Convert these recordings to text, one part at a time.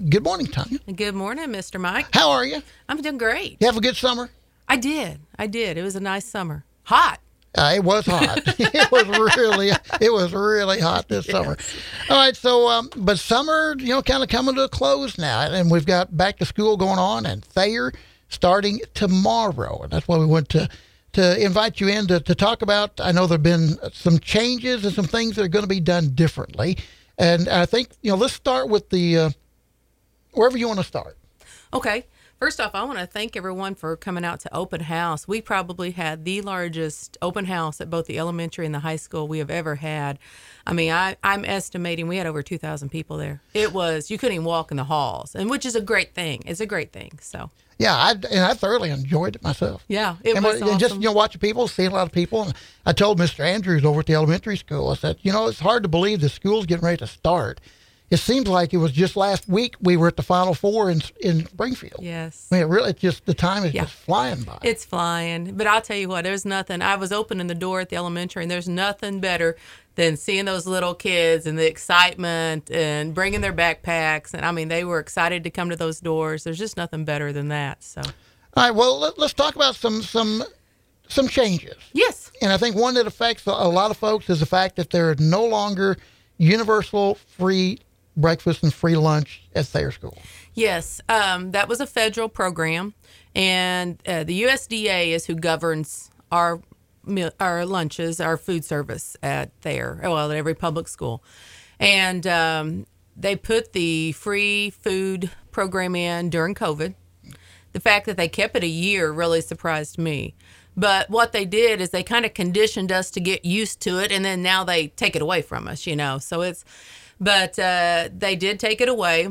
Good morning, Tanya. Good morning, Mr. Mike. How are you? I'm doing great. You have a good summer? I did. It was a nice summer. Hot. It was hot. It was really hot this summer. All right, so but summer, kind of coming to a close now, and we've got back to school going on, and Thayer starting tomorrow, and that's why we want to invite you in to talk about. I know there've been some changes and some things that are going to be done differently, and I think let's start with the wherever you want to start. Okay. First off, I want to thank everyone for coming out to open house. We probably had the largest open house at both the elementary and the high school we have ever had. I mean, I'm estimating we had over 2,000 people there. It was, you couldn't even walk in the halls, and which is a great thing. It's a great thing. So. Yeah, I thoroughly enjoyed it myself. Yeah, it was awesome. And just, watching people, seeing a lot of people. And I told Mr. Andrews over at the elementary school, I said, it's hard to believe the school's getting ready to start. It seems like it was just last week we were at the Final Four in Springfield. Yes. I mean, the time is just flying by. It's flying. But I'll tell you what, there's nothing. I was opening the door at the elementary, and there's nothing better than seeing those little kids and the excitement and bringing their backpacks. And, I mean, they were excited to come to those doors. There's just nothing better than that. So. All right, well, let's talk about some changes. Yes. And I think one that affects a lot of folks is the fact that there are no longer universal free breakfast and free lunch at Thayer School. Yes, that was a federal program, and the USDA is who governs our lunches, our food service at Thayer, at every public school. And they put the free food program in during COVID. The fact that they kept it a year really surprised me. But what they did is they kind of conditioned us to get used to it, and then now they take it away from us, So it's... But they did take it away.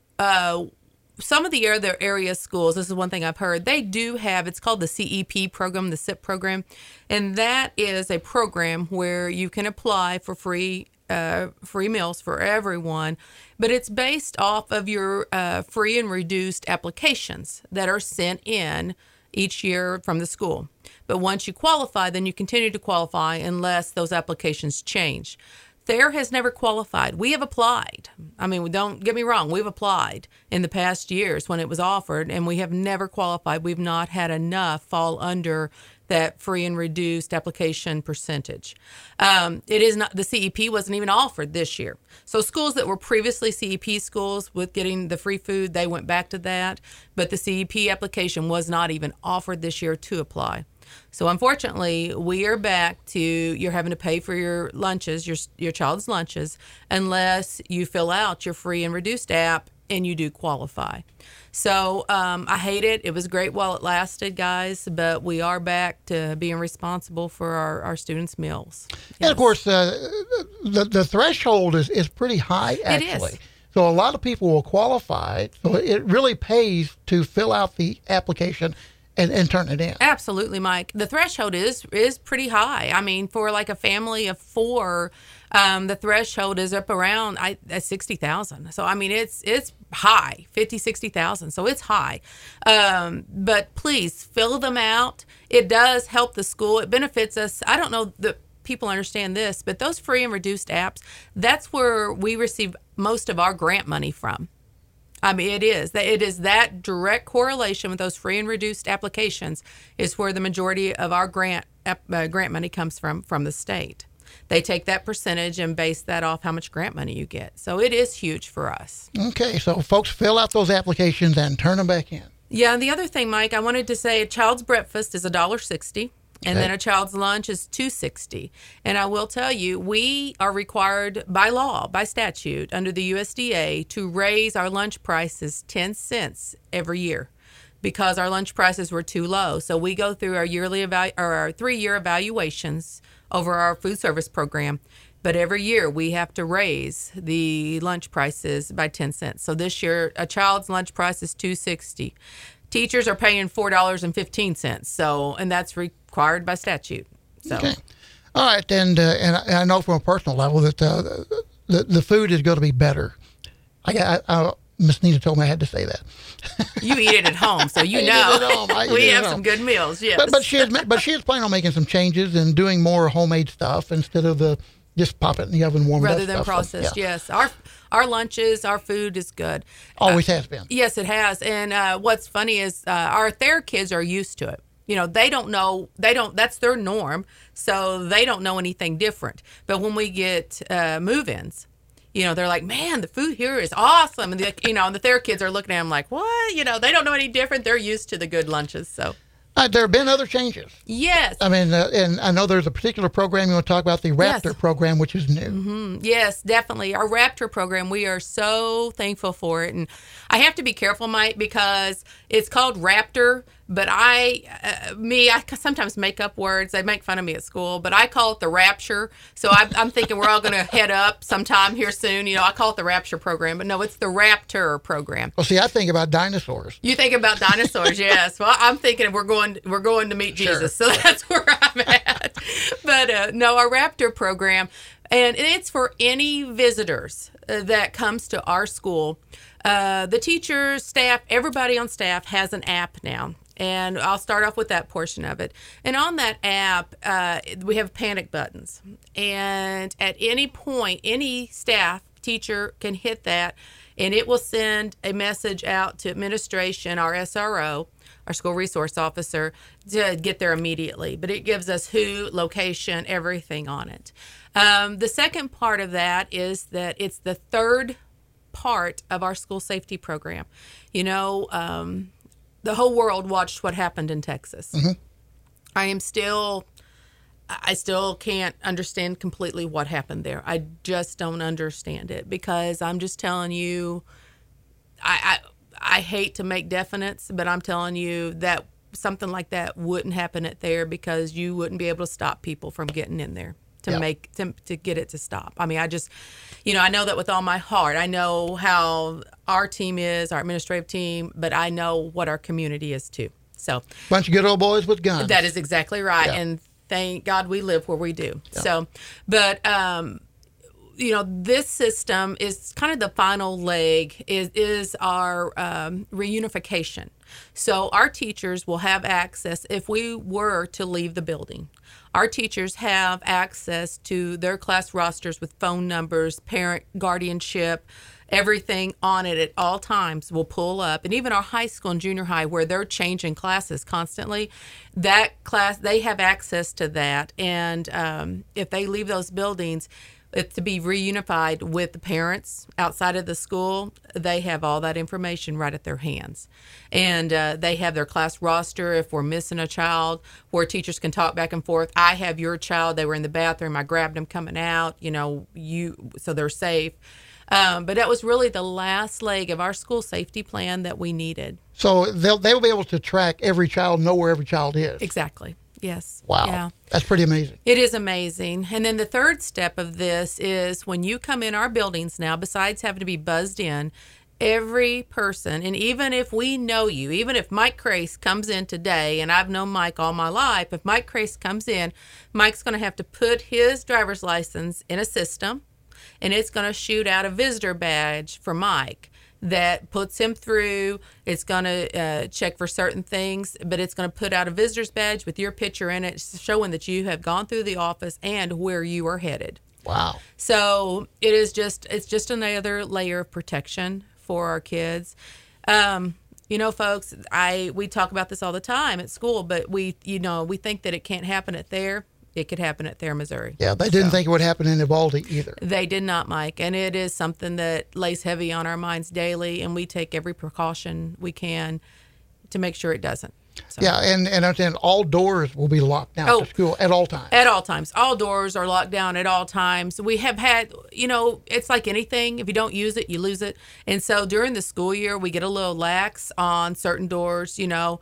Some of the other area schools, this is one thing I've heard, they do have, it's called the CEP program, the CIP program. And that is a program where you can apply for free meals for everyone. But it's based off of your free and reduced applications that are sent in each year from the school. But once you qualify, then you continue to qualify unless those applications change. Thayer has never qualified. We have applied. I mean, don't get me wrong. We've applied in the past years when it was offered, and we have never qualified. We've not had enough fall under that free and reduced application percentage. It is not, the CEP wasn't even offered this year. So schools that were previously CEP schools with getting the free food, they went back to that. But the CEP application was not even offered this year to apply. So unfortunately, we are back to you're having to pay for your lunches, your child's lunches, unless you fill out your free and reduced app and you do qualify. So I hate it. It was great while it lasted, guys, but we are back to being responsible for our students' meals. Yes. And of course, the threshold is pretty high, actually. It is. So a lot of people will qualify. So it really pays to fill out the application and turn it in. Absolutely, Mike. The threshold is pretty high. I mean, for like a family of four, the threshold is up around 60,000. So, I mean, it's high, 50, 60,000. So it's high. But please fill them out. It does help the school. It benefits us. I don't know that people understand this, but those free and reduced apps, that's where we receive most of our grant money from. I mean, it is that direct correlation with those free and reduced applications is where the majority of our grant money comes from the state. They take that percentage and base that off how much grant money you get. So it is huge for us. Okay, so folks, fill out those applications and turn them back in. Yeah, and the other thing, Mike, I wanted to say a child's breakfast is $1.60. And then a child's lunch is $2.60. And I will tell you, we are required by law, by statute, under the USDA, to raise our lunch prices 10 cents every year because our lunch prices were too low. So we go through our our 3-year evaluations over our food service program. But every year we have to raise the lunch prices by 10 cents. So this year, a child's lunch price is $2.60. Teachers are paying $4.15. So, and that's required by statute. So. Okay. All right. And I know from a personal level that the food is going to be better. Miss Nita told me I had to say that. You eat it at home, so you know. We have some good meals, yes. But she is planning on making some changes and doing more homemade stuff instead of the just pop it in the oven, warm it up. Rather than processed, yes. Our lunches, our food is good. Always has been. Yes, it has. And what's funny is our Thayer kids are used to it. They don't know, that's their norm, so they don't know anything different. But when we get move-ins, they're like, man, the food here is awesome. And, and the Thayer kids are looking at them like, what? They don't know any different. They're used to the good lunches, so. There have been other changes. Yes. I mean, and I know there's a particular program you want to talk about, the Raptor program, which is new. Mm-hmm. Yes, definitely. Our Raptor program, we are so thankful for it. And I have to be careful, Mike, because it's called Raptor, but I sometimes make up words. They make fun of me at school, but I call it the Rapture. So I'm thinking we're all going to head up sometime here soon. I call it the Rapture program, but no, it's the Raptor program. Well, see, I think about dinosaurs. You think about dinosaurs, yes. Well, I'm thinking we're going to meet Jesus, so that's where I'm at. But no, our Raptor program, and it's for any visitors that comes to our school. The teachers, staff, everybody on staff has an app now. And I'll start off with that portion of it. And on that app, we have panic buttons. And at any point, any staff, teacher can hit that, and it will send a message out to administration, our SRO, our school resource officer, to get there immediately. But it gives us who, location, everything on it. The second part of that is that it's the third part of our school safety program. The whole world watched what happened in Texas. Mm-hmm. I still can't understand completely what happened there. I just don't understand it, because I'm just telling you, I hate to make definites, but I'm telling you that something like that wouldn't happen at Thayer, because you wouldn't be able to stop people from getting in there to get it to stop. I mean, I just, I know that with all my heart. I know how our team is, our administrative team, but I know what our community is too. So, bunch of good old boys with guns. That is exactly right. Yeah. And thank God we live where we do. Yeah. So, but, this system is kind of the final leg is our reunification. So our teachers will have access if we were to leave the building. Our teachers have access to their class rosters with phone numbers, parent guardianship, everything on it at all times will pull up. And even our high school and junior high, where they're changing classes constantly, that class, they have access to that. And if they leave those buildings, to be reunified with the parents outside of the school, they have all that information right at their hands. And they have their class roster if we're missing a child, where teachers can talk back and forth. I have your child. They were in the bathroom. I grabbed them coming out, so they're safe. But that was really the last leg of our school safety plan that we needed. So they'll be able to track every child, know where every child is. Exactly. Yes. Wow. Yeah. That's pretty amazing. It is amazing. And then the third step of this is when you come in our buildings now, besides having to be buzzed in, every person, and even if we know you, even if Mike Crace comes in today, and I've known Mike all my life, if Mike Crace comes in, Mike's going to have to put his driver's license in a system, and it's going to shoot out a visitor badge for Mike that puts him through. It's going to check for certain things, but it's going to put out a visitor's badge with your picture in it, showing that you have gone through the office and where you are headed. Wow. So it's just another layer of protection for our kids. Folks, we talk about this all the time at school, but we think that it can't happen at Thayer. It could happen at Thayer, Missouri. Yeah, they didn't think it would happen in Uvalde either. They did not, Mike. And it is something that lays heavy on our minds daily, and we take every precaution we can to make sure it doesn't. So. Yeah, and understand all doors will be locked down to school at all times. At all times. All doors are locked down at all times. We have had, it's like anything. If you don't use it, you lose it. And so during the school year, we get a little lax on certain doors,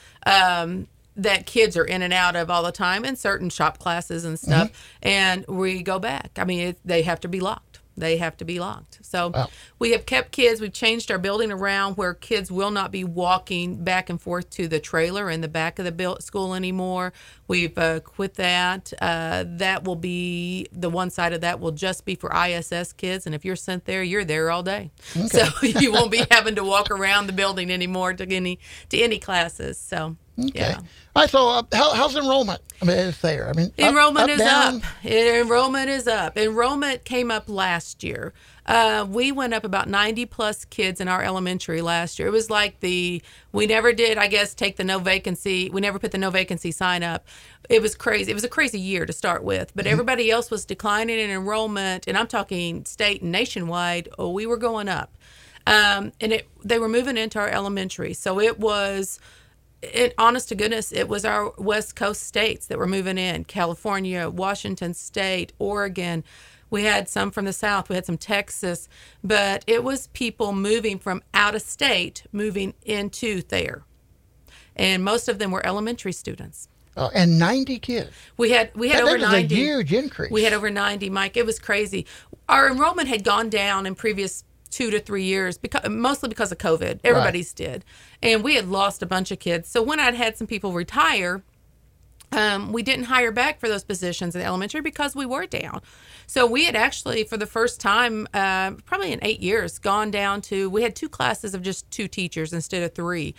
that kids are in and out of all the time, and certain shop classes and stuff. Mm-hmm. And we go back. I mean, they have to be locked. They have to be locked. So we have kept kids. We've changed our building around where kids will not be walking back and forth to the trailer in the back of the school anymore. We've quit that. That will be, the one side of that will just be for ISS kids. And if you're sent there, you're there all day. Okay. So you won't be having to walk around the building anymore to any classes. So. Okay. Yeah. All right. So how's enrollment? I mean, it's there. I mean, Enrollment is down? up. Enrollment is up. Enrollment came up last year. We went up about 90 plus kids in our elementary last year. It was like we never did, I guess, take the no vacancy. We never put the no vacancy sign up. It was crazy. It was a crazy year to start with, but everybody else was declining in enrollment. And I'm talking state and nationwide. Oh, we were going up. They were moving into our elementary. So it was, honest to goodness, it was our West Coast states that were moving in. California, Washington State, Oregon. We had some from the South. We had some Texas. But it was people moving from out of state, moving into Thayer. And most of them were elementary students. And 90 kids. We had over 90. That is a huge increase. We had over 90, Mike. It was crazy. Our enrollment had gone down in previous 2 to 3 years, mostly because of COVID. Everybody's did. And we had lost a bunch of kids. So when I'd had some people retire, we didn't hire back for those positions in elementary because we were down. So we had actually, for the first time, probably in 8 years, gone down to, we had 2 classes of just 2 teachers instead of 3.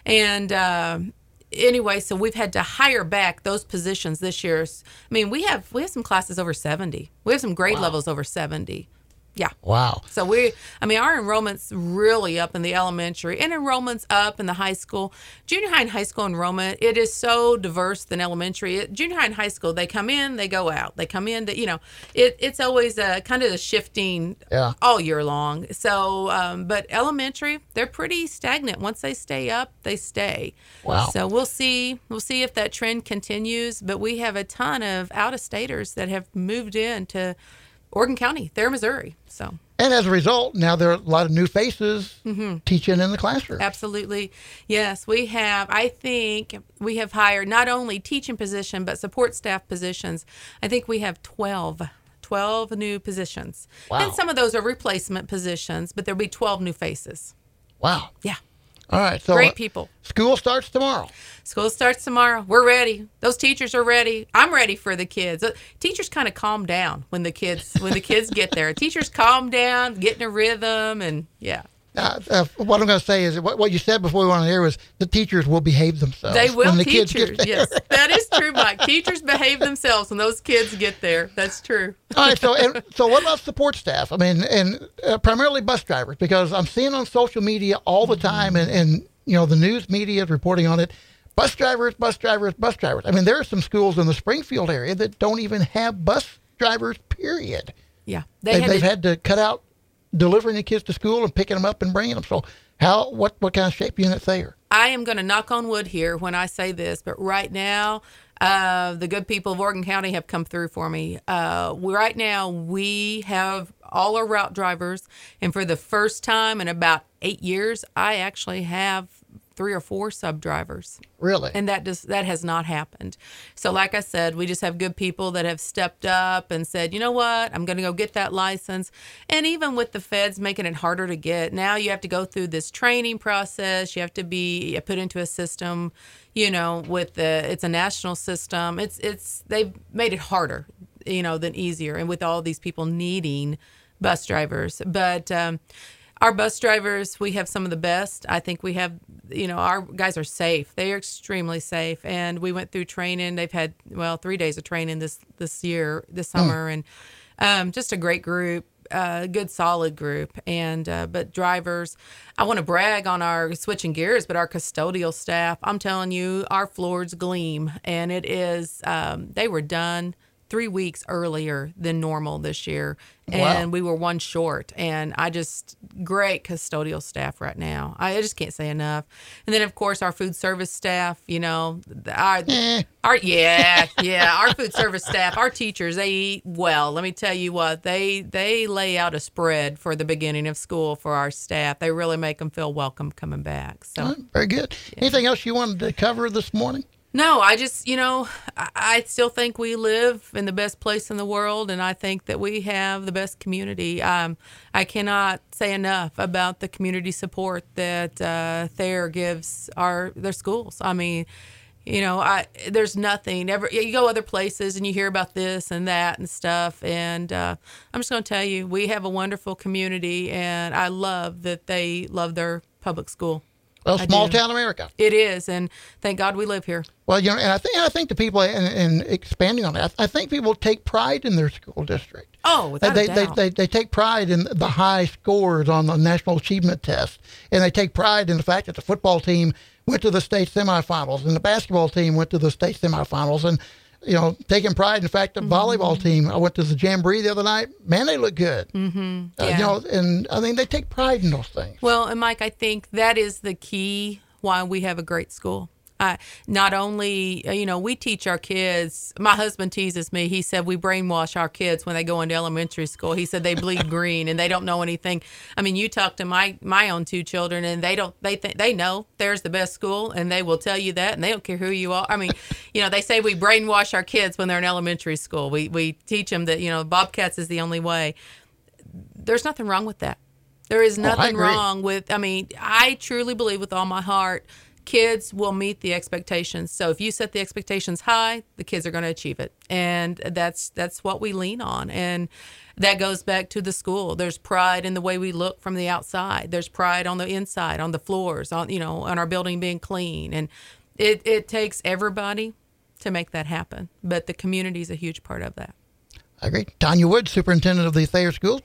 And anyway, so we've had to hire back those positions this year. I mean, we have some classes over 70. We have some grade levels over 70. Yeah. Wow. So our enrollment's really up in the elementary, and enrollment's up in the high school. Junior high and high school enrollment, it is so diverse than elementary. Junior high and high school, they come in, they go out. They come in, it's always kind of the shifting all year long. So, but elementary, they're pretty stagnant. Once they stay up, they stay. Wow. So we'll see if that trend continues. But we have a ton of out-of-staters that have moved into Oregon County, Thayer, Missouri. So, and as a result, now there are a lot of new faces teaching in the classroom. Absolutely. Yes, I think we have hired not only teaching position, but support staff positions. I think we have 12 new positions. Wow. And some of those are replacement positions, but there'll be 12 new faces. Wow. Yeah. All right. So great people. School starts tomorrow. School starts tomorrow. We're ready. Those teachers are ready. I'm ready for the kids. Teachers kind of calm down when the kids get there. Teachers calm down, get in a rhythm, and yeah. What I'm going to say is what you said before we went on the air was the teachers will behave themselves. They will. When the teachers, kids get there. Yes, that is true, Mike. Teachers behave themselves when those kids get there. That's true. All right. So what about support staff? I mean, and primarily bus drivers, because I'm seeing on social media all the time, and the news media is reporting on it. Bus drivers. I mean, there are some schools in the Springfield area that don't even have bus drivers. Period. Yeah, they've had to cut out delivering the kids to school and picking them up and bringing them. So what kind of shape unit there? I am going to knock on wood here when I say this, but right now, the good people of Oregon County have come through for me. Right now, we have all our route drivers, and for the first time in about 8 years, I actually have 3 or 4 sub drivers. Really? And that has not happened. So like I said, we just have good people that have stepped up and said, you know what, I'm going to go get that license. And even with the feds making it harder to get, now you have to go through this training process. You have to be put into a system, it's a national system. They've made it harder, than easier. And with all these people needing bus drivers. But, our bus drivers, we have some of the best. I think we have, our guys are safe. They are extremely safe. And we went through training. They've had, 3 days of training this summer. And just a great group, good, solid group. And but drivers, I want to brag on our switching gears, but our custodial staff, I'm telling you, our floors gleam. And it is, they were done 3 weeks earlier than normal this year. And we were 1 short. And great custodial staff right now. I just can't say enough. And then, of course, our food service staff, our food service staff, our teachers, they eat well. Let me tell you what, they lay out a spread for the beginning of school for our staff. They really make them feel welcome coming back. So very good. Yeah. Anything else you wanted to cover this morning? No, I just, I still think we live in the best place in the world, and I think that we have the best community. I cannot say enough about the community support that Thayer gives their schools. I mean, there's nothing. You go other places and you hear about this and that and stuff, and I'm just going to tell you, we have a wonderful community, and I love that they love their public school. Well, I small do. town America. It is, and thank God we live here. Well, and I think the people, and expanding on that, I think people take pride in their school district. Oh, without a doubt. They take pride in the high scores on the national achievement test, and they take pride in the fact that the football team went to the state semifinals, and the basketball team went to the state semifinals, and taking pride in the fact that volleyball team, I went to the Jamboree the other night. Man, they look good. Mm-hmm. Yeah. And I think they take pride in those things. Well, and Mike, I think that is the key why we have a great school. Not only, we teach our kids. My husband teases me. He said we brainwash our kids when they go into elementary school. He said they bleed green and they don't know anything. I mean, you talk to my own two children and they know there's the best school and they will tell you that and they don't care who you are. I mean, they say we brainwash our kids when they're in elementary school. We teach them that, Bobcats is the only way. There's nothing wrong with that. There is nothing wrong with, I truly believe with all my heart, kids will meet the expectations. So if you set the expectations high, the kids are going to achieve it. And that's what we lean on. And that goes back to the school. There's pride in the way we look from the outside. There's pride on the inside, on the floors, on our building being clean. And it takes everybody to make that happen. But the community is a huge part of that. I agree. Tanya Wood, Superintendent of the Thayer Schools.